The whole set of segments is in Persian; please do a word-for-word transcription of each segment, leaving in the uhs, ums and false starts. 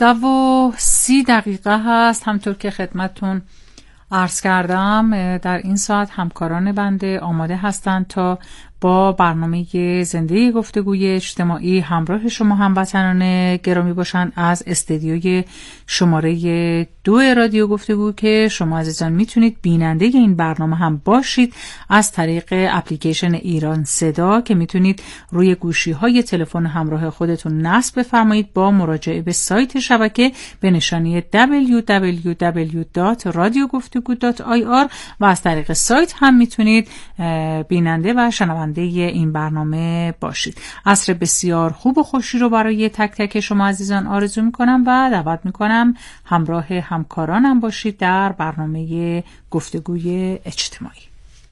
یازده و سی دقیقه هست. همطور که خدمتتون عرض کردم در این ساعت همکاران بنده آماده هستند تا با برنامه زنده گفتگوی اجتماعی همراه شما هموطنان گرامی باشند از استدیوی شماره دو رادیو گفتگو که شما عزیزان میتونید بیننده این برنامه هم باشید از طریق اپلیکیشن ایران صدا که میتونید روی گوشی های تلفن همراه خودتون نصب بفرمایید با مراجعه به سایت شبکه به نشانی دبلیو دبلیو دبلیو دات رادیو گفتگو دات آی آر و از طریق سایت هم میتونید بیننده و شنونده این برنامه باشید. عصر بسیار خوب و خوشی رو برای تک تک شما عزیزان آرزو میکنم و دعوت میکنم همراه همکارانم باشید در برنامه گفتگوی اجتماعی.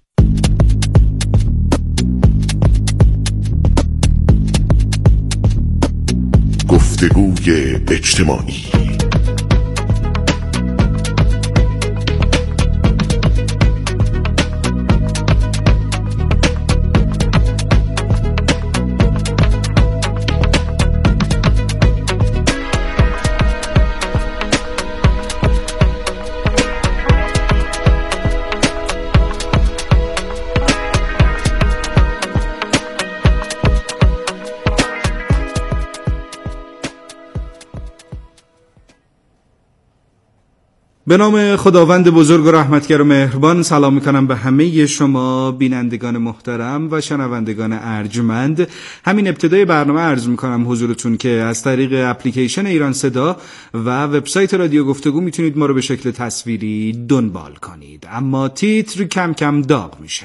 گفتگوی اجتماعی. به نام خداوند بزرگ و رحمتگر و مهربان سلام میکنم به همه شما بینندگان محترم و شنوندگان ارجمند. همین ابتدای برنامه عرض میکنم حضورتون که از طریق اپلیکیشن ایران صدا و وبسایت رادیو گفتگو میتونید ما رو به شکل تصویری دنبال کنید، اما تیتر کم کم داغ میشه.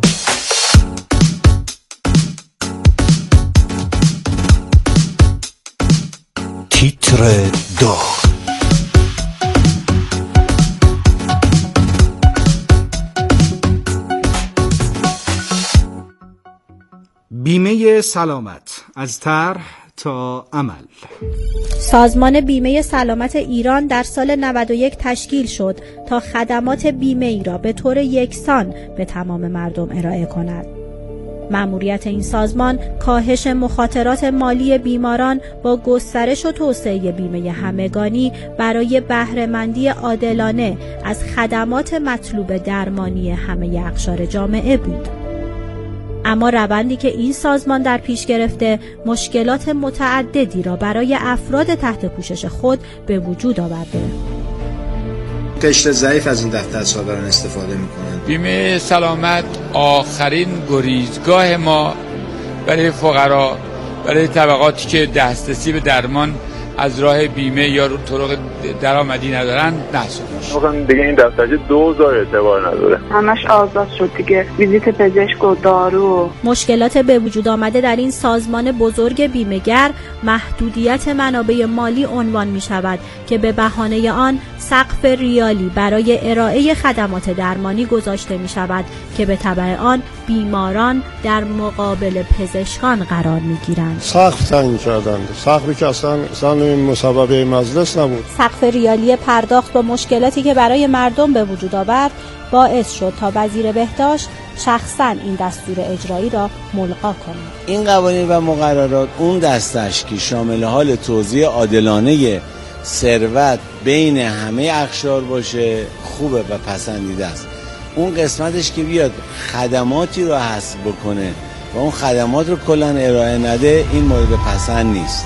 تیتر داغ. بیمه سلامت از طرح تا عمل. سازمان بیمه سلامت ایران در سال نود و یک تشکیل شد تا خدمات بیمه ای را به طور یکسان به تمام مردم ارائه کند. مأموریت این سازمان کاهش مخاطرات مالی بیماران با گسترش و توسعه بیمه همگانی برای بهره‌مندی عادلانه از خدمات مطلوب درمانی همه اقشار جامعه بود. اما روندی که این سازمان در پیش گرفته مشکلات متعددی را برای افراد تحت پوشش خود به وجود آورده. قشر ضعیف از این دفتر صادران استفاده می‌کنند. بیمه سلامت آخرین گریزگاه ما برای فقرا، برای طبقاتی که دسترسی به درمان از راه بیمه یا طرق درآمدی ندارن نصب میشه. واقعا دیگه این دفترچه دوزار اعتبار نداره. همش آزاد شد دیگه. ویزیت پزشک و دارو. مشکلات به وجود آمده در این سازمان بزرگ بیمه‌گر محدودیت منابع مالی عنوان می شود که به بهانه آن سقف ریالی برای ارائه خدمات درمانی گذاشته می شود که به تبع آن بیماران در مقابل پزشکان قرار می گیرند. سقف تعیین کردند. سقفی که اصلا اصلا مصوبه مجلس نبود. سقف ریالی پرداخت با مشکلاتی که برای مردم به وجود آورد باعث شد تا وزیر بهداشت شخصا این دستور اجرایی را ملغا کند. این قوانین و مقررات اون دستش که شامل حال توزیع عادلانه ثروت بین همه اقشار باشه خوبه و پسندیده است. اون قسمتش که بیاد خدماتی رو حذف بکنه و اون خدمات رو کلاً ارائه نده این مورد پسند نیست.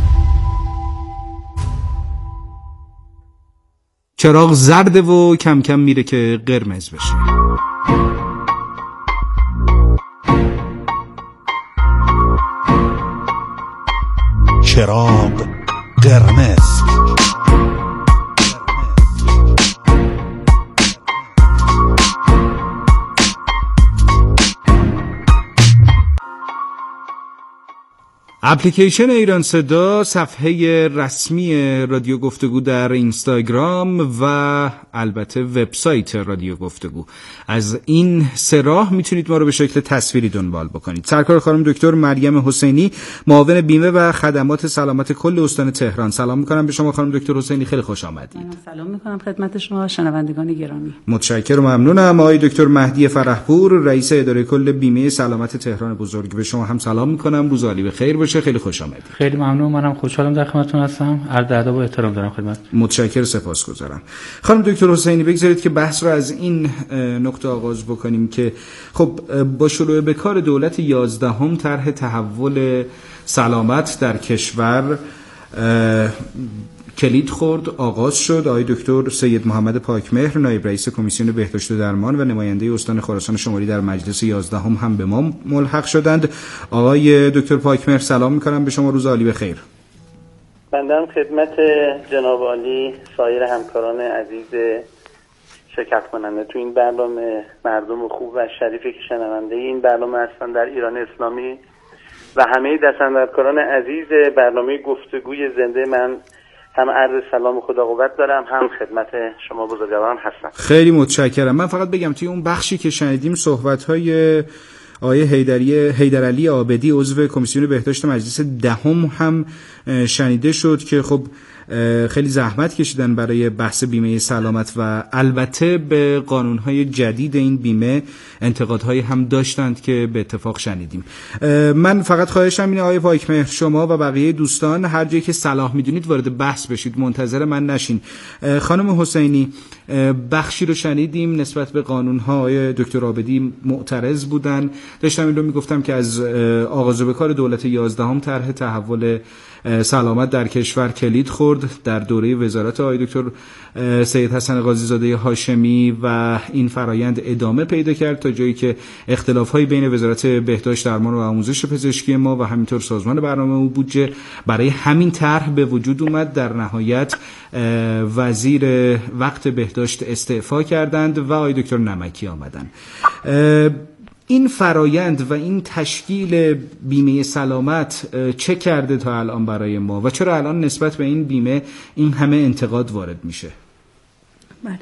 چراغ زرده و کم کم میره که قرمز بشه. چراغ قرمز. اپلیکیشن ایران صدا صفحه رسمی رادیو گفتگو در اینستاگرام و البته وبسایت رادیو گفتگو، از این سه راه میتونید ما رو به شکل تصویری دنبال بکنید. سرکار خانم دکتر مریم حسینی، معاون بیمه و خدمات سلامت کل استان تهران، سلام میکنم به شما خانم دکتر حسینی، خیلی خوش آمدید. سلام میکنم خدمت شما شنوندگان گرامی. متشکرم و ممنونم. آقای دکتر مهدی فرحپور، رئیس اداره کل بیمه سلامت تهران بزرگ، به شما هم سلام میکنم. روز عالی بخیر باشه. شاه خیلی خوش آمدید. خیلی ممنون، منم خوشحالم در خدمتتون هستم. عرض ادب و احترام دارم خدمت. متشکرم، سپاسگزارم. خانم دکتر حسینی بگذارید که بحث رو از این نقطه آغاز بکنیم که خب با شروع به کار دولت یازدهم طرح تحول سلامت در کشور کلید خورد، آغاز شد. آقای دکتر سید محمد پاکمهر نایب رئیس کمیسیون بهداشت و درمان و نماینده استان خراسان شمالی در مجلس یازدهم هم به ما ملحق شدند. آقای دکتر پاکمهر سلام می‌کنم به شما، روز عالی بخیر. بنده خدمت جناب عالی، سایر همکاران عزیز شرکت کننده تو این برنامه، مردم خوب و شریفی که شنونده این برنامه هستن در ایران اسلامی و همه دستاندرکاران عزیز برنامه گفتگوی زنده، من هم عرض سلام و خدا قوت دارم، هم خدمت شما بزرگواران هستم. خیلی متشکرم. من فقط بگم توی اون بخشی که شنیدیم صحبت‌های آقای حیدری حیدرعلی عابدی عضو کمیسیون بهداشت مجلس دهم هم شنیده شد که خب خیلی زحمت کشیدن برای بحث بیمه سلامت و البته به قانونهای جدید این بیمه انتقادهایی هم داشتند که به اتفاق شنیدیم. من فقط خواهشم اینه آقای پاکمهر، شما و بقیه دوستان هر جایی که صلاح میدونید وارد بحث بشید، منتظر من نشین. خانم حسینی، بخشی رو شنیدیم نسبت به قانونها آقای دکتر عابدی معترض بودن. داشتم این رو میگفتم که از آغاز به کار دولت یازدهم طرح تحول سلامت در کشور کلید خورد در دوره وزارت آقای دکتر سید حسن قاضی زاده هاشمی و این فرایند ادامه پیدا کرد تا جایی که اختلاف‌های بین وزارت بهداشت درمان و آموزش پزشکی ما و همینطور سازمان برنامه و بودجه برای همین طرح به وجود اومد. در نهایت وزیر وقت بهداشت استعفا کردند و آقای دکتر نمکی آمدن. این فرایند و این تشکیل بیمه سلامت چه کرده تا الان برای ما و چرا الان نسبت به این بیمه این همه انتقاد وارد میشه؟ بله،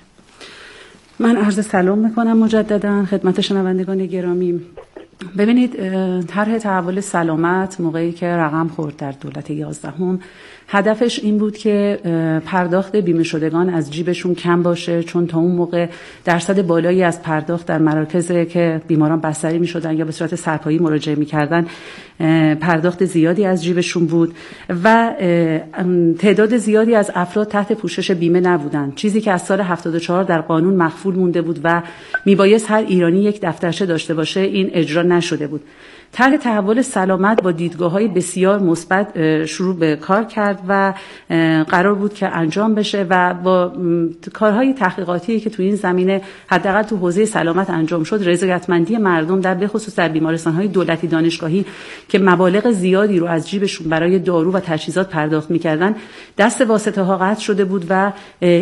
من عرض سلام میکنم مجددا خدمت شنوندگان گرامی. ببینید، طرح تحول سلامت موقعی که رقم خورد در دولت یازدهم، هدفش این بود که پرداخت بیمه شدگان از جیبشون کم باشه، چون تا اون موقع درصد بالایی از پرداخت در مراکز که بیماران بستری می شدن یا به صورت سرپایی مراجعه می کردن پرداخت زیادی از جیبشون بود و تعداد زیادی از افراد تحت پوشش بیمه نبودن، چیزی که از سال هفتاد و چهار در قانون مخفول مونده بود و میبایست هر ایرانی یک دفترچه داشته باشه. این اجرا نشده بود. طرح تحول سلامت با دیدگاه‌های بسیار مثبت شروع به کار کرد و قرار بود که انجام بشه و با کارهای تحقیقاتی که تو این زمینه حداقل تو حوزه سلامت انجام شد، رضایتمندی مردم در بخصوص در بیمارستان‌های دولتی دانشگاهی که مبالغ زیادی رو از جیبشون برای دارو و تجهیزات پرداخت می‌کردن، دست واسطه‌ها قطع شده بود و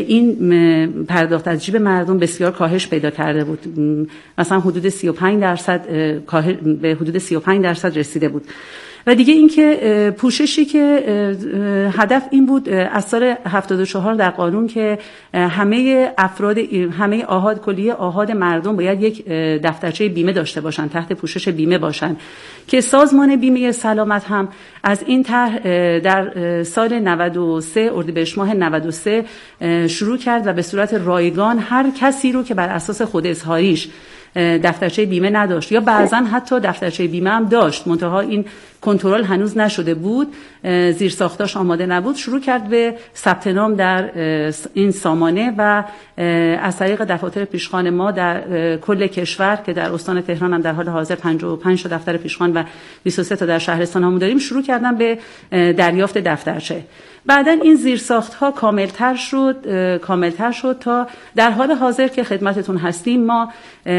این پرداخت از جیب مردم بسیار کاهش پیدا کرده بود. مثلا حدود سی و پنج درصد به حدود سی و پنج درصد رسیده بود. و دیگه اینکه پوششی که هدف این بود از سال هفتاد و چهار در قانون که همه افراد همه آحاد کلیه آحاد مردم باید یک دفترچه بیمه داشته باشن، تحت پوشش بیمه باشن، که سازمان بیمه سلامت هم از این طرح در سال نود و سه اردیبهشت ماه نود و سه شروع کرد و به صورت رایگان هر کسی رو که بر اساس خود اظهاریش دفترچه بیمه نداشت یا بعضا حتی دفترچه بیمه هم داشت منتها این کنترل هنوز نشده بود، زیر ساختاش آماده نبود، شروع کرد به ثبت نام در این سامانه و از طریق دفاتر پیشخوان ما در کل کشور که در استان تهران هم در حال حاضر پنجاه و پنج تا دفتر پیشخوان و بیست و سه تا در شهرستان هم داریم، شروع کردن به دریافت دفترچه. بعداً این زیرساخت‌ها کاملتر شد کاملتر شد تا در حال حاضر که خدمتتون هستیم ما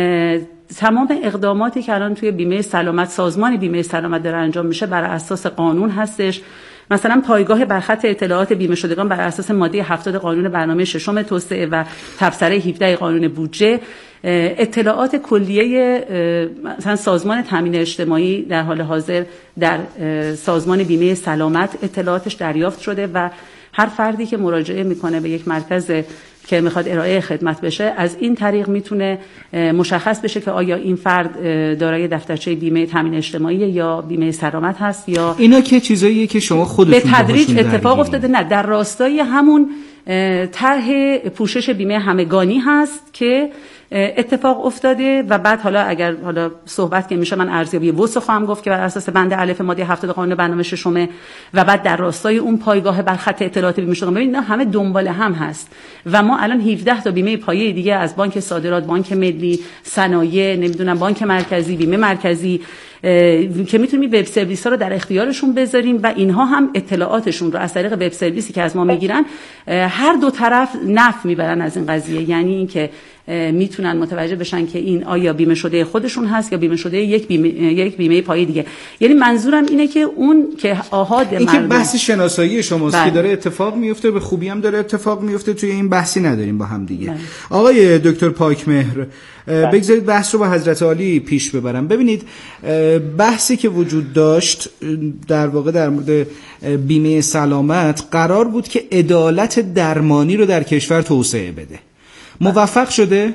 تمام اقداماتی که الان توی بیمه سلامت، سازمان بیمه سلامت داره انجام میشه بر اساس قانون هستش. مثلا پایگاه برخط اطلاعات بیمه شدگان بر اساس ماده هفتاد قانون برنامه ششم توسعه و تبصره هفده قانون بودجه، اطلاعات کلیه مثلا سازمان تامین اجتماعی در حال حاضر در سازمان بیمه سلامت اطلاعاتش دریافت شده و هر فردی که مراجعه میکنه به یک مرکز که میخواد ارائه خدمت بشه، از این طریق میتونه مشخص بشه که آیا این فرد دارای دفترچه بیمه تامین اجتماعی یا بیمه سلامت هست یا اینا. که چیزاییه که شما خودتون به تدریج اتفاق افتاده، نه در راستای همون طرح پوشش بیمه همگانی هست که اتفاق افتاده و بعد حالا اگر حالا صحبت که میشه من ارزیابی وسع خواهم گفت که بر اساس بند الف ماده هفتاد قانون برنامه ششم و بعد در راستای اون پایگاه بر خط اطلاعات بیمه شده. ببینید همه دنبال هم هست و ما الان هفده تا بیمه پایه دیگه از بانک صادرات، بانک ملی، صنایع، نمیدونم بانک مرکزی، بیمه مرکزی که میتونیم وب سرویس ها رو در اختیارشون بذاریم و اینها هم اطلاعاتشون رو از طریق وب سرویسی که از ما میگیرن هر دو طرف نفع میبرن از این قضیه. یعنی اینکه میتونن متوجه بشن که این آیا بیمه شده خودشون هست یا بیمه شده یک بیمه یک بیمه پایه دیگه. یعنی منظورم اینه که اون که آهاد این مردم، که بحث شناسایی شماست بله. که داره اتفاق میفته، به خوبی هم داره اتفاق میفته، توی این بحثی نداریم با هم دیگه. بله. آقای دکتر پاکمهر بگذارید بحث رو با حضرت عالی پیش ببرم. ببینید بحثی که وجود داشت در واقع در مورد بیمه سلامت قرار بود که عدالت درمانی رو در کشور توسعه بده. موفق شده؟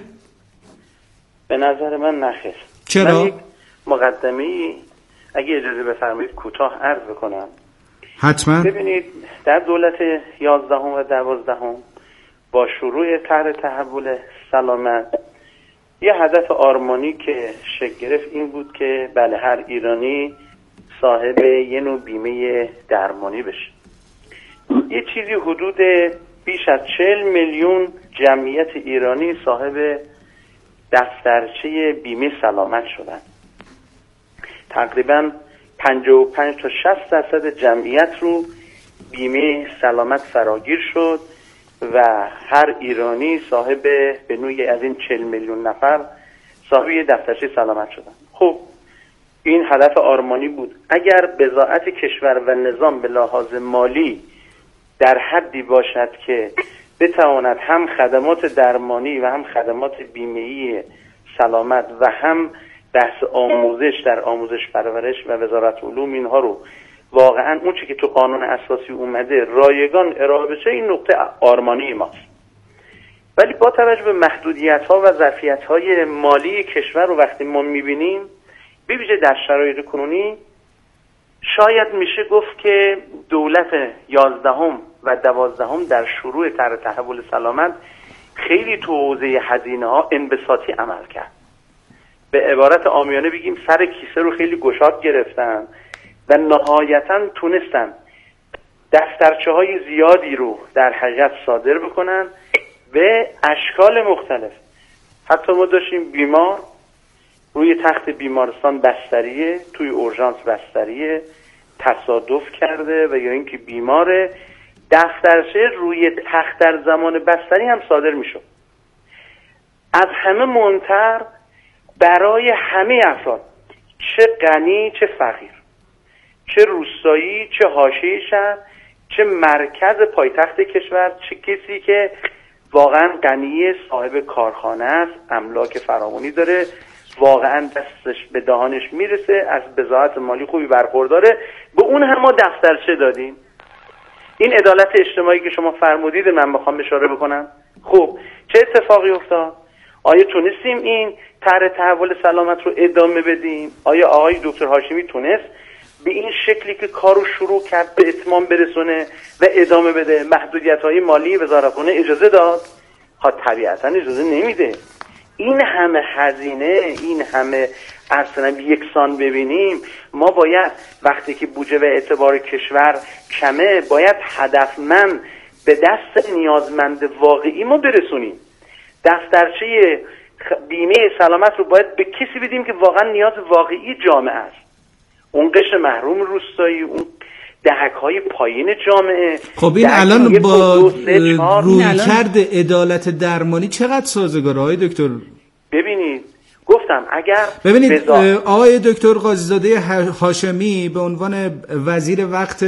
به نظر من نخیر. چرا؟ من یک مقدمه‌ای اگه اجازه بفرمایید کوتاه عرض بکنم. حتما. ببینید در دولت یازدهم و دوازدهم با شروع طرح تحول سلامت یه هدف آرمانی که شکل گرفت این بود که بله هر ایرانی صاحب یه نوع بیمه درمانی بشه. یه چیزی حدود بیش از چهل میلیون جمعیت ایرانی صاحب دفترچه بیمه سلامت شدن. تقریبا پنجاه و پنج تا شصت درصد جمعیت رو بیمه سلامت فراگیر شد و هر ایرانی صاحب به نوعی از این چهل میلیون نفر صاحب یه دفترچه سلامت شدن. خب این هدف آرمانی بود. اگر بضاعت کشور و نظام به لحاظ مالی در حدی باشد که بتواند هم خدمات درمانی و هم خدمات بیمه‌ای سلامت و هم بحث آموزش در آموزش پرورش و وزارت علوم اینها رو واقعا اون چی که تو قانون اساسی اومده رایگان ارائه بشه، این نقطه آرمانی ماست. ولی با توجه به محدودیت‌ها و ظرفیت‌های مالی کشور رو وقتی ما می‌بینیم به ویژه در شرایط کنونی، شاید میشه گفت که دولت یازدهم و دوازدهم در شروع طرح تحول سلامت خیلی تو حوزه هزینه‌ها انبساطی عمل کرد. به عبارت عامیانه بگیم سر کیسه رو خیلی گشاد گرفتن و نهایتاً تونستن دفترچه‌های زیادی رو در حقیقت صادر بکنن به اشکال مختلف. حتی ما داشتیم بیمار روی تخت بیمارستان بستریه، توی اورژانس بستریه، تصادف کرده و یا اینکه بیمار دفترچه روی تخت در زمان بستری هم صادر میشد. از همه مهمتر برای همه افراد، چه غنی چه فقیر، چه روستایی چه حاشیه شهر، چه مرکز پایتخت کشور، چه کسی که واقعا غنی صاحب کارخانه است، املاک فراوانی داره، واقعا دستش به دهانش میرسه، از بضاعت مالی خوبی برخورداره، به اون هم ما دفترچه دادیم. این عدالت اجتماعی که شما فرمودید من بخوام اشاره بکنم. خب چه اتفاقی افتاد؟ آیا تونستیم این طرح تحول سلامت رو ادامه بدیم؟ آیا آقای دکتر هاشمی تونست به این شکلی که کارو شروع کرد به اتمام برسونه و ادامه بده؟ محدودیت‌های مالی وزارتخانه اجازه داد؟ ها طبیعتاً اجازه نمیده. این همه هزینه، این همه اصلا یکسان ببینیم، ما باید وقتی که بودجه و اعتبار کشور کمه باید هدفمند به دست نیازمند واقعی ما برسونیم. دفترچه بیمه سلامت رو باید به کسی بدیم که واقعا نیاز واقعی جامعه است. اون قشر محروم روستایی، اون دهک‌های پایین جامعه. خب این الان با رویکرد عدالت درمانی چقدر سازگاره های دکتر؟ ببینید گفتم اگر ببینید بزا... آقای دکتر قاضیزاده هاشمی به عنوان وزیر وقت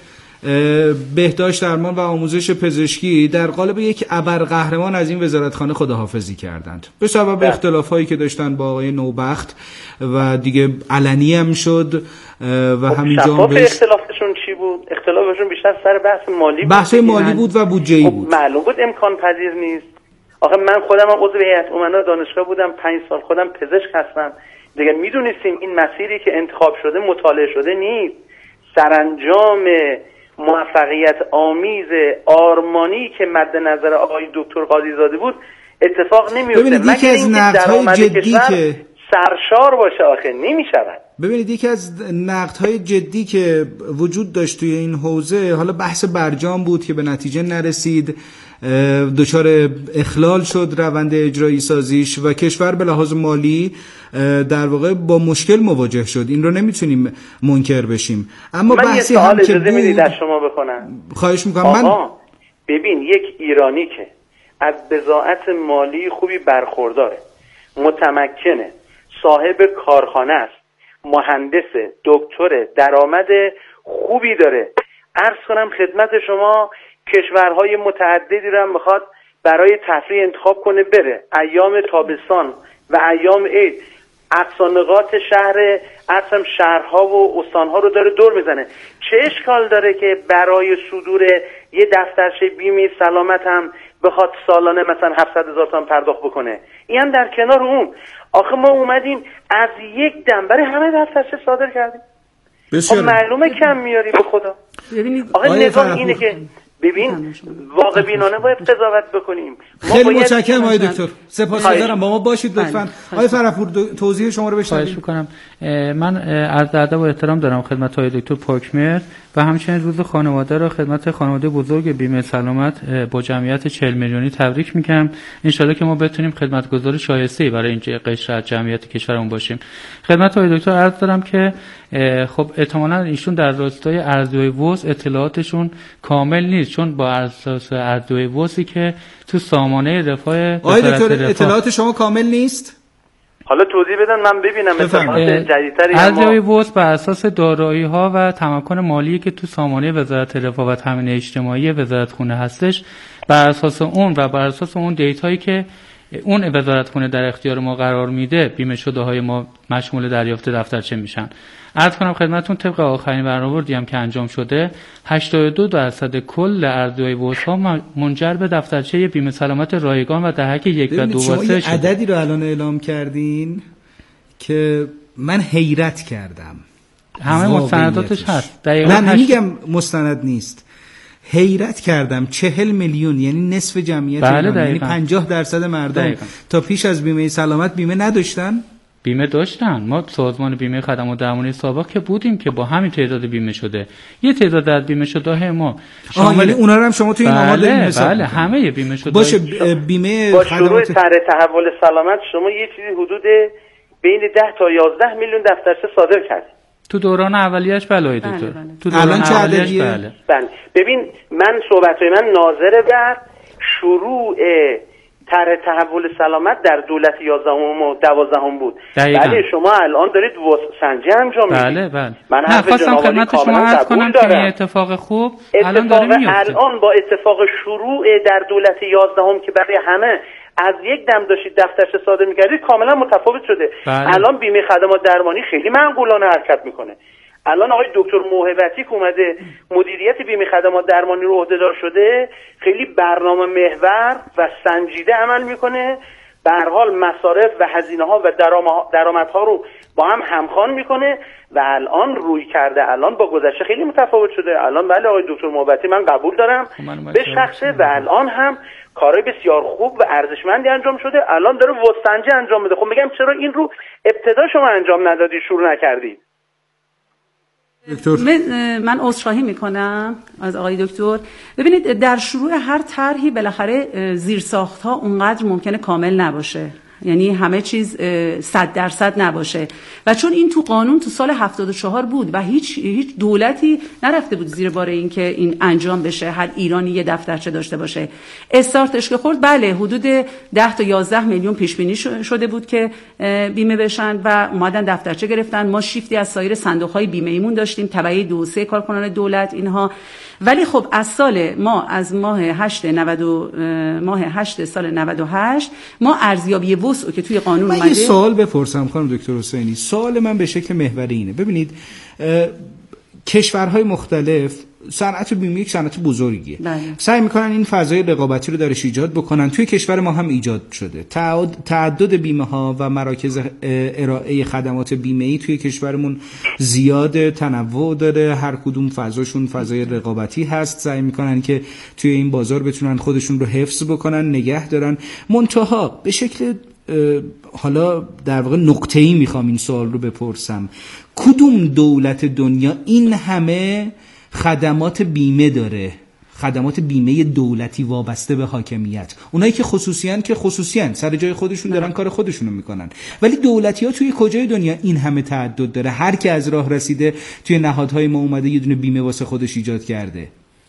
بهداشت درمان و آموزش پزشکی در قالب یک ابرقهرمان از این وزارتخانه خداحافظی کردند به سبب اختلافایی که داشتن با آقای نوبخت و دیگه علنی هم شد و همینجا بهش اختلافشون چی بود؟ اختلافشون بیشتر سر بحث مالی بود. بحث مالی بود و بودجه‌ای بود. معلوم بود امکان پذیر نیست. آخه من خودم هم عضو هیئت امنا دانشگاه بودم، پنج سال خودم پزشک هستم. دیگه میدونستیم این مسیری که انتخاب شده مطالعه شده نیست. سرانجام موفقیت آمیز آرمانی که مد نظر آقای دکتر قاضیزاده بود اتفاق نمیفته مگر اینکه درآمد کشور سرشار باشه. آخه نمیشود. ببینید یکی از نقدهای جدی که وجود داشت توی این حوزه، حالا بحث برجام بود که به نتیجه نرسید، دچار اخلال شد روند اجرایی سازیش و کشور به لحاظ مالی در واقع با مشکل مواجه شد. این رو نمیتونیم منکر بشیم. اما من بحثی یه هم که اجازه میدید بود... از شما بکنم؟ خواهش میکنم. آقا من ببین، یک ایرانی که از بضاعت مالی خوبی برخورداره، متمکنه، صاحب کارخانه است، مهندس، دکتر، درآمد خوبی داره، عرض کنم خدمت شما کشورهای متعددی رو هم میخواد برای تفریح انتخاب کنه بره، ایام تابستان و ایام عید اقصانقاط شهر اصلا شهرها و استانها رو داره دور میزنه. چه اشکال داره که برای صدور یه دفترچه بیمه سلامت هم بخواد سالانه مثلا هفتصد هزار تومان پرداخت بکنه؟ این هم در کنار اون. آخه ما اومدیم از یک دم برای همه دفترچه صادر کردیم. خب معلومه کم میاری به خدا. آخه نگاه اینه که ببین واقع بینانه باید قضاوت بکنیم. خیلی متشکرم آقای دکتر، سپاسگزارم. با ما باشید لطفاً. آقای فرحپور توضیح شما رو بشنویم. خواهش می‌کنم. من عرض ادب و احترام دارم خدمت آقای دکتر پاکمر و همچنین روز خانواده را خدمت خانواده بزرگ بیمه سلامت با جمعیت چهل میلیونی تبریک میگم. ان شاءالله که ما بتونیم خدمتگزار شایسته‌ای برای این قشر از جمعیت کشورمون باشیم. خدمت آقای دکتر عرض دارم که خب احتمالاً ایشون در راستای ارزیابی وضع اطلاعاتشون کامل نیست، چون با اساس ارزیابی وضعی که تو سامانه رفاه آقای دکتر اطلاعات شما کامل نیست؟ حالا توضیح بدن من ببینم اطلاعات جدیدتری. ارزیابی وضع بر اساس دارایی‌ها و تمکن مالی که تو سامانه وزارت رفاه و تامین اجتماعی وزارتخونه هستش، بر اساس اون و بر اساس اون دیتایی که اون وزارتخونه در اختیار ما قرار میده، بیمه شده های ما مشمول دریافت دفترچه میشن. عرض کنم خدمتتون طبق آخرین برآوردی هم که انجام شده، هشتاد و دو درصد کل ارزیابی وضع‌ها منجر به دفترچه بیمه سلامت رایگان و دهک یک و دو واسه شده. عددی رو الان اعلام کردین که من حیرت کردم. همه مستنداتش هست. دقیقاً من نمیگم مستند نیست. حیرت کردم. چهل میلیون یعنی نصف جمعیت بله ایران، یعنی پنجاه درصد مردم دقیقا. تا پیش از بیمه سلامت بیمه نداشتن. بیمه داشتن. ما سازمان بیمه خدمات درمانی سابق که بودیم که با همین تعداد بیمه شده، یه تعداد از بیمه شده ما شامل یعنی اونا رو هم شما تو این آمار دارین حساب بله میکنم. همه بیمه شده باشه. بیمه با شروع طرح تحول سلامت شما یه چیزی حدود بین ده تا یازده میلیون دفترچه صادر کردید تو دوران اولیه‌اش. بله دکتر. بله بله. تو دوران چه عددیه؟ بله. بله. ببین من صحبت‌های من ناظر بر شروع طرح تحول سلامت در دولت یازدهم و دوازدهم بود. بله شما الان دارید وسنجی انجام میدید. بله بله. من خواستم خدمت شما عرض کنم که این اتفاق خوب الان داره میفته. الان با اتفاق شروع در دولت یازدهم که برای همه از یک دم داشتید دفترچه صادر می‌کردید کاملا متفاوت شده. بله. الان بیمه خدمات درمانی خیلی معقولانه حرکت میکنه. الان آقای دکتر موهبتی که اومده مدیریت بیمه خدمات درمانی رو عهدهدار شده، خیلی برنامه محور و سنجیده عمل میکنه. به هر حال مصارف و هزینه‌ها و درآمدها رو با هم همخوان میکنه و الان روی کرده الان با گذشته خیلی متفاوت شده. الان بله آقای دکتر موهبتی من قبول دارم به شخصه و الان هم کارهای بسیار خوب و ارزشمندی انجام شده. الان داره وسنجی انجام میده. خب میگم چرا این رو ابتدا شما انجام ندادید، شروع نکردید؟ من, من عذرخواهی میکنم از آقای دکتر. ببینید در شروع هر طرحی بالاخره زیرساخت‌ها اونقدر ممکنه کامل نباشه، یعنی همه چیز صد درصد نباشه و چون این تو قانون تو سال هفتاد و چهار بود و هیچ هیچ دولتی نرفته بود زیر بار این که این انجام بشه، هر ایرانی یه دفترچه داشته باشه. استارتش که خورد بله حدود ده تا یازده میلیون پیش بینی شده بود که بیمه بشن و اومدن دفترچه گرفتن. ما شیفتی از سایر صندوق‌های بیمه ایمون داشتیم تبعی دو سه کارکنان دولت اینها، ولی خب از سال ما از ماه هشت نود ماه هشت سال نود و هشت ما ارزیابی وضع که توی قانون اومده. من یه سوال بپرسم خانم دکتر حسینی. سوال من به شکل محوری اینه. ببینید کشورهای مختلف صنعت بیمه یک صنعت بزرگیه. بله. سعی میکنن این فضای رقابتی رو درش ایجاد بکنن. توی کشور ما هم ایجاد شده. تعدد بیمه ها و مراکز ارائه خدمات بیمه ای توی کشورمون زیاده، تنوع داره، هر کدوم فضاشون فضای رقابتی هست. سعی میکنن که توی این بازار بتونن خودشون رو حفظ بکنن، نگه دارن. منتها به شکل حالا در واقع نقطه‌ای میخوام این سوال رو بپرسم، کدوم دولت دنیا این همه خدمات بیمه داره، خدمات بیمه دولتی وابسته به حاکمیت؟ اونایی که خصوصیان که خصوصیان سر جای خودشون دارن کار خودشونو میکنن، ولی دولتی ها توی کجای دنیا این همه تعدد داره؟ هر کی از راه رسیده توی نهادهای ما اومده یه دونه بیمه واسه خودش ایجاد کرده.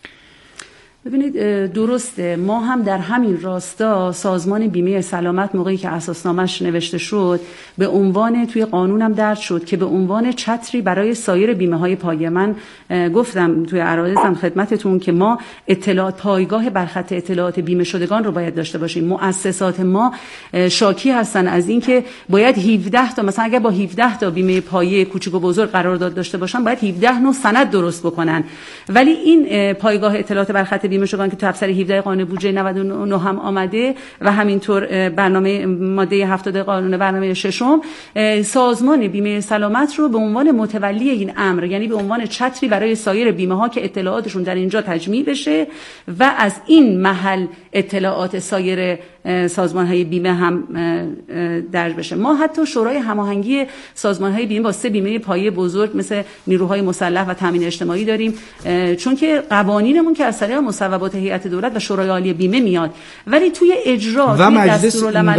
ببینید درسته، ما هم در همین راستا سازمان بیمه سلامت موقعی که اساسنامه‌اش نوشته شد به عنوان توی قانونم درج شد که به عنوان چتری برای سایر بیمه های پایه. من گفتم توی عرایزم خدمتتون که ما اطلاعات پایگاه برخط اطلاعات بیمه شدگان رو باید داشته باشیم. مؤسسات ما شاکی هستن از این که باید هفده تا، مثلا اگر با هفده تا بیمه پایه کوچک و بزرگ قرارداد داشته باشن باید هفده نوع سند درست بکنن، ولی این پایگاه اطلاعات برخط بیمه شدگان که تو افسر هفده قانون بودجه نود و نه هم آمده و همینطور برنامه ماده هفتاد قانون برنامه ششم، سازمان بیمه سلامت رو به عنوان متولی این امر، یعنی به عنوان چتری برای سایر بیمه ها که اطلاعاتشون در اینجا تجمیع بشه و از این محل اطلاعات سایر سازمان های بیمه هم درج بشه. ما حتی شورای هماهنگی سازمان های بیمه با سه بیمه پایه بزرگ مثل نیروهای مسلح و تامین اجتماعی داریم، چون که قوانینمون که از طریق مصوبات هیئت دولت و شورای عالی بیمه میاد، ولی توی اجرا و مجلس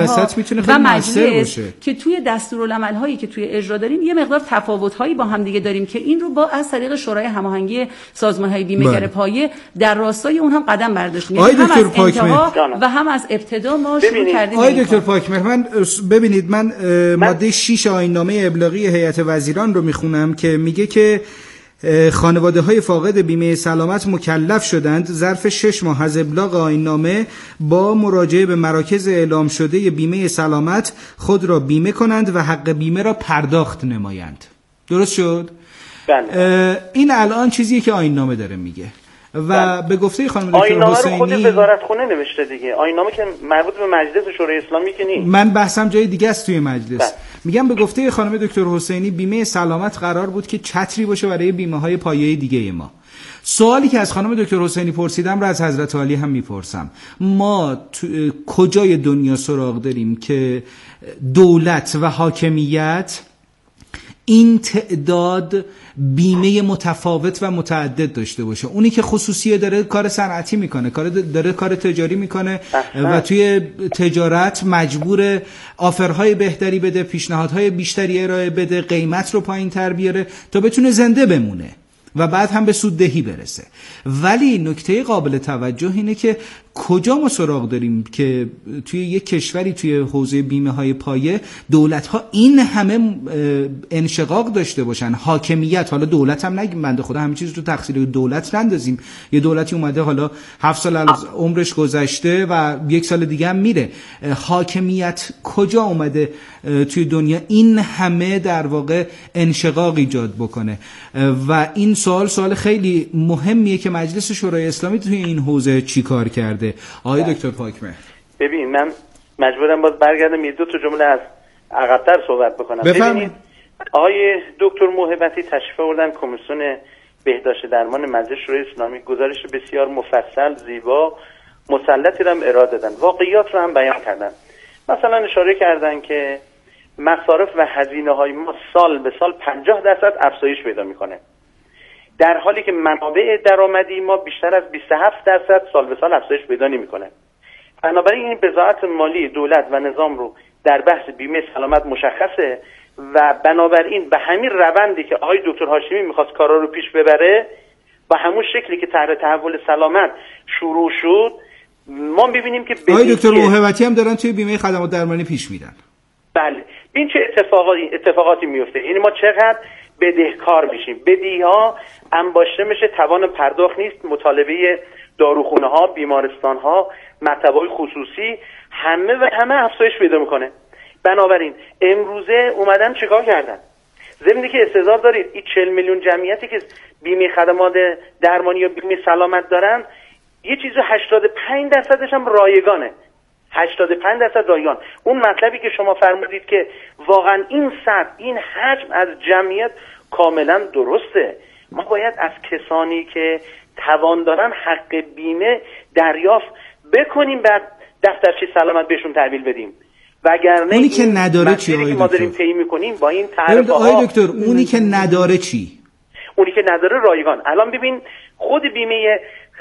و مجلس که توی دستورالعمل هایی که توی اجرا داریم یه مقدار تفاوت هایی با هم دیگه داریم که این رو با از طریق شورای هماهنگی سازمان های بیمه گر پایه در راستای اون هم قدم برداشتیم، یعنی هم از انتها و هم از ابتدا ما شروع کردیم. آقای دکتر پاکمهر، من ببینید من ماده شش آیین‌نامه ابلاغی هیئت وزیران رو میخونم که میگه که خانواده‌های فاقد بیمه سلامت مکلف شدند ظرف شش ماه از ابلاغ آیین‌نامه با مراجعه به مراکز اعلام شده بیمه سلامت خود را بیمه کنند و حق بیمه را پرداخت نمایند. درست شد؟ بله. این الان چیزیه که آیین‌نامه داره میگه و به گفته خانم دکتر حسینی آیین‌نامه رو خود وزارتخونه نوشته دیگه، آیین‌نامه که مربوط به مجلس شورای اسلامی که نیست. من بحثم جای دیگه است توی مجلس. بله. میگم به گفته خانم دکتر حسینی بیمه سلامت قرار بود که چتری باشه برای بیمه‌های پایه‌ای دیگه ما. سوالی که از خانم دکتر حسینی پرسیدم را از حضرت عالی هم میپرسم. ما کجای دنیا سراغ داریم که دولت و حاکمیت این تعداد بیمه متفاوت و متعدد داشته باشه؟ اونی که خصوصیه داره کار صنعتی میکنه، کار داره کار تجاری میکنه و توی تجارت مجبور آفرهای بهتری بده، پیشنهادهای بیشتری ارائه بده، قیمت رو پایین تر بیاره تا بتونه زنده بمونه و بعد هم به سوددهی برسه. ولی نکته قابل توجه اینه که کجا ما سراغ داریم که توی یک کشوری توی حوزه بیمه های پایه دولت ها این همه انشقاق داشته باشن، حاکمیت، حالا دولت هم نگیم بنده خدا همه چیز رو تقصیر دولت نندازیم، یه دولتی اومده حالا هفت سال از عمرش گذشته و یک سال دیگه هم میره، حاکمیت کجا اومده توی دنیا این همه در واقع انشقاق ایجاد بکنه؟ و این سوال سوال خیلی مهمیه که مجلس شورای اسلامی توی این حوزه چی کار کرده. آقای دکتر پاکمهر، ببین من مجبورم باز برگردم یه دو تا جمله از عقب‌تر صحبت بکنم. ببینید آقای دکتر موهبتی تشریف آوردن کمیسیون بهداشت درمان مجلس شورای اسلامی، گزارش بسیار مفصل، زیبا، مسلطی رو هم ارائه دادن، واقعیات رو هم بیان کردن. مثلا اشاره کردن که مصارف و هزینه‌های ما سال به سال پنجاه درصد افزایش پیدا می‌کنه، در حالی که منابع درآمدی ما بیشتر از بیست و هفت درصد سال به سال افزایش پیدا نمی‌کنه. بنابراین این بضاعت مالی دولت و نظام رو در بحث بیمه سلامت مشخصه و بنابراین به همین روندی که آقای دکتر هاشمی می‌خواست کارا رو پیش ببره و همون شکلی که طرح تحول سلامت شروع شد، ما می‌بینیم که آقای دکتر موهبتی هم دارن توی بیمه خدمات درمانی پیش میرن. بله، این چه اتفاقاتی اتفاقاتی میفته؟ یعنی ما چقدر بدهکار میشیم، بدیها انباشته میشه، توان پرداخت نیست، مطالبه داروخونه ها، بیمارستان ها، مطب‌های خصوصی همه و همه افزایش پیدا میکنه. بنابراین امروزه اومدن چیکار کردن؟ ضمن که استعداد دارید این چهل میلیون جمعیتی که بیمه خدمات درمانی یا بیمه سلامت دارن، یه چیزی هشتاد و پنج درصدش هم رایگانه. هشتاد و پنج درصد رایگان. اون مطلبی که شما فرمودید که واقعا این سطح، این حجم از جمعیت کاملا درسته. ما باید از کسانی که توان دارن حق بیمه دریافت بکنیم، بعد دفترچه سلامت بهشون تحویل بدیم. وگرنه اونی که نداره چی آقای دکتر؟ ما داریم طی می‌کنیم با این تعرفه ها. آقای دکتر اونی که نداره چی؟ اونی که نداره رایگان. الان ببین خود بیمه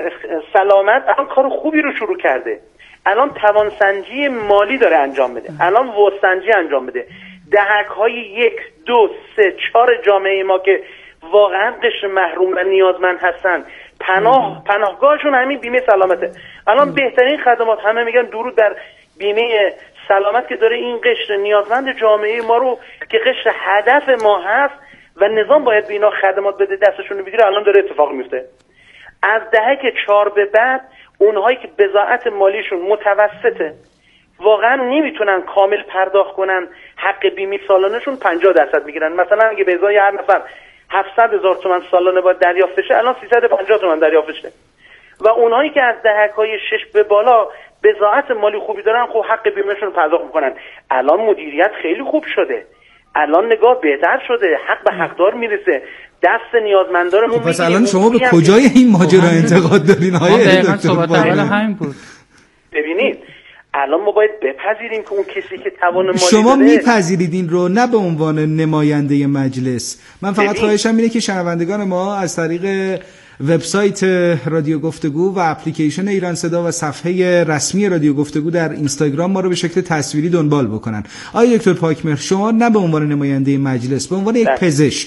سلامت الان کار خوبی رو شروع کرده. الان توانسنجی مالی داره انجام بده، الان وسنجی انجام بده. دهک های یک دو سه چهار جامعه ما که واقعا قشر محروم و نیازمند هستن، پناه پناهگاهشون همین بیمه سلامته. الان بهترین خدمات، همه میگن درود در بیمه سلامت که داره این قشر نیازمند جامعه ما رو که قشر هدف ما هست و نظام باید به اینا خدمات بده دستشون رو بگیره، الان داره اتفاق میفته. از دهک چهار به بعد اونهایی که بضاعت مالیشون متوسطه، واقعا نمیتونن کامل پرداخت کنن، حق بیمه سالانهشون پنجاه درصد میگیرن. مثلا اگه به ازای هر نفر هفتصد هزار تومان سالانه باید دریافت بشه، الان سیصد و پنجاه تومان دریافت بشه. و اونهایی که از دهک‌های شش به بالا بضاعت مالی خوبی دارن، خب حق بیمهشون رو پرداخت میکنن. الان مدیریت خیلی خوب شده، الان نگاه بهتر شده، حق به حقدار میرسه، دست نیازمندان رو. خب پس الان شما به کجای این ماجرا انتقاد دارین های دکتر؟ ببینید الان ما باید بپذیریم که اون کسی که توان مالی شما میپذیرید این رو، نه به عنوان نماینده مجلس. من فقط خواهشم اینه که شنوندگان ما از طریق وبسایت رادیو گفتگو و اپلیکیشن ایران صدا و صفحه رسمی رادیو گفتگو در اینستاگرام ما رو به شکل تصویری دنبال بکنن. آقای دکتر پاکمهر، شما نه به عنوان نماینده مجلس، به عنوان یک پزشک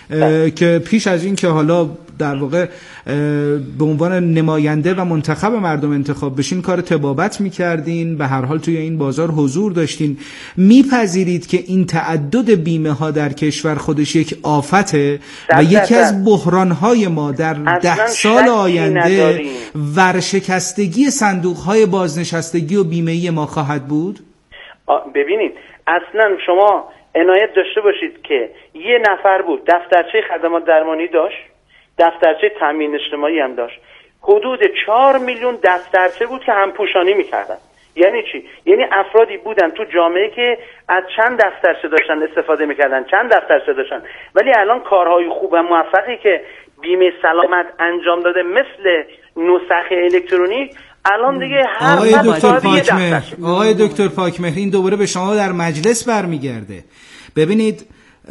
که پیش از این که حالا در واقع به عنوان نماینده و منتخب مردم انتخاب بشین کار طبابت میکردین، به هر حال توی این بازار حضور داشتین، میپذیرید که این تعدد بیمه ها در کشور خودش یک آفته و یکی از بحرانهای ما در ده سال آینده ورشکستگی صندوق های بازنشستگی و بیمه‌ای ما خواهد بود؟ ببینید اصلا شما عنایت داشته باشید که یه نفر بود دفترچه خدمات درمانی داشت، دفترچه تامین اجتماعی هم داشت، حدود چهار میلیون دفترچه بود که همپوشانی میکردن. یعنی چی؟ یعنی افرادی بودن تو جامعه که از چند دفترچه داشتن استفاده میکردن، چند دفترچه داشتن. ولی الان کارهای خوب و موفقی که بیمه سلامت انجام داده مثل نسخه الکترونیک، الان دیگه هر آقای دکتر پاکمهر آقای دکتر پاکمهر این دوباره به شما در مجلس برمیگرده. ببینید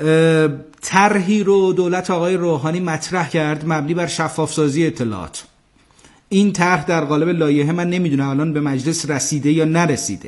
طرحی رو دولت آقای روحانی مطرح کرد مبنی بر شفافسازی اطلاعات. این طرح در قالب لایحه من نمیدونم الان به مجلس رسیده یا نرسیده،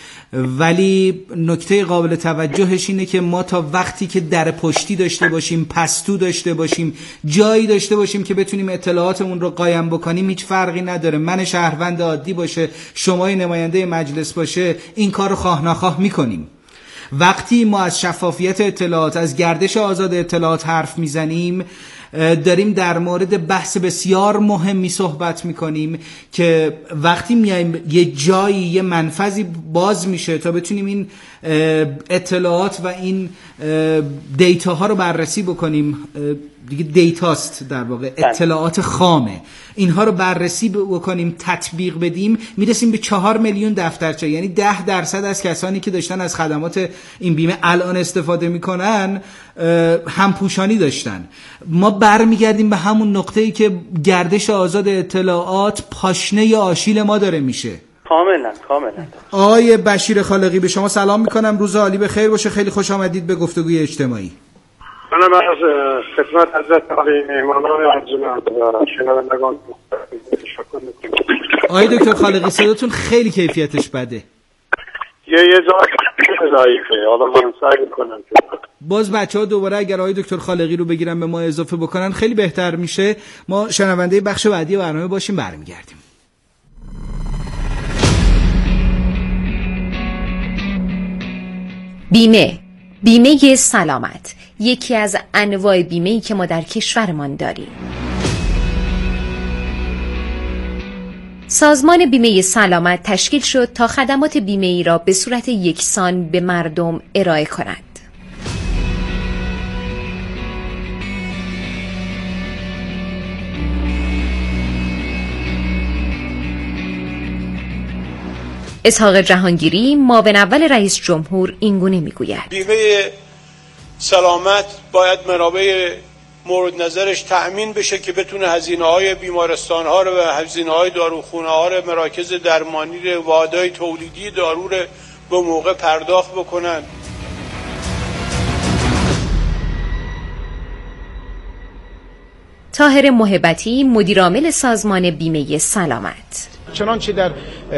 ولی نکته قابل توجهش اینه که ما تا وقتی که در پشتی داشته باشیم، پستو داشته باشیم، جایی داشته باشیم که بتونیم اطلاعاتمون رو قایم بکنیم، هیچ فرقی نداره. من شهروند عادی باشه، شما نماینده مجلس باشه، این کار رو خواه نخواه میکنیم. وقتی ما از شفافیت اطلاعات، از گردش آزاد اطلاعات حرف میزنیم، داریم در مورد بحث بسیار مهمی صحبت میکنیم که وقتی میایم یه جایی یه منفذی باز میشه تا بتونیم این اطلاعات و این دیتاها رو بررسی بکنیم، دیگه دیتاست در واقع، اطلاعات خامه، اینها رو بررسی بکنیم، تطبیق بدیم، میرسیم به چهار میلیون دفترچه. یعنی ده درصد از کسانی که داشتن از خدمات این بیمه الان استفاده میکنن همپوشانی داشتن. ما برمیگردیم به همون نقطه‌ای که گردش آزاد اطلاعات پاشنه آشیل ما داره میشه. کاملا کاملا. آقای بشیر خالقی به شما سلام میکنم، روز عالی به خیر باشه، خیلی خوش آمدید به گفتگوی اجتماعی. من از خدمت حضرت علی میهمانان ارجمند و شنوندگان تشکر میکنم. آقای دکتر خالقی صداتون خیلی کیفیتش بده. یه یه جایی ضعیفه، حالا من سعی میکنم باز بچه‌ها دوباره اگر آقای دکتر خالقی رو بگیرن به ما اضافه بکنن خیلی بهتر میشه. ما شنونده بخش بعدی برنامه باشیم، برمیگردیم. بیمه بیمه سلامت یکی از انواع بیمه‌ای که ما در کشورمان داریم. سازمان بیمه سلامت تشکیل شد تا خدمات بیمه‌ای را به صورت یکسان به مردم ارائه کند. اسحاق جهانگیری معاون اول رئیس جمهور اینگونه میگوید: بیمه سلامت باید منابع مورد نظرش تأمین بشه که بتونه هزینه‌های بیمارستان‌ها رو و هزینه‌های داروخانه‌ها رو، مراکز درمانی رو، واحدهای تولیدی دارو رو به موقع پرداخت بکنن. طاهر محبتی، مدیرعامل سازمان بیمه سلامت: چنانچه در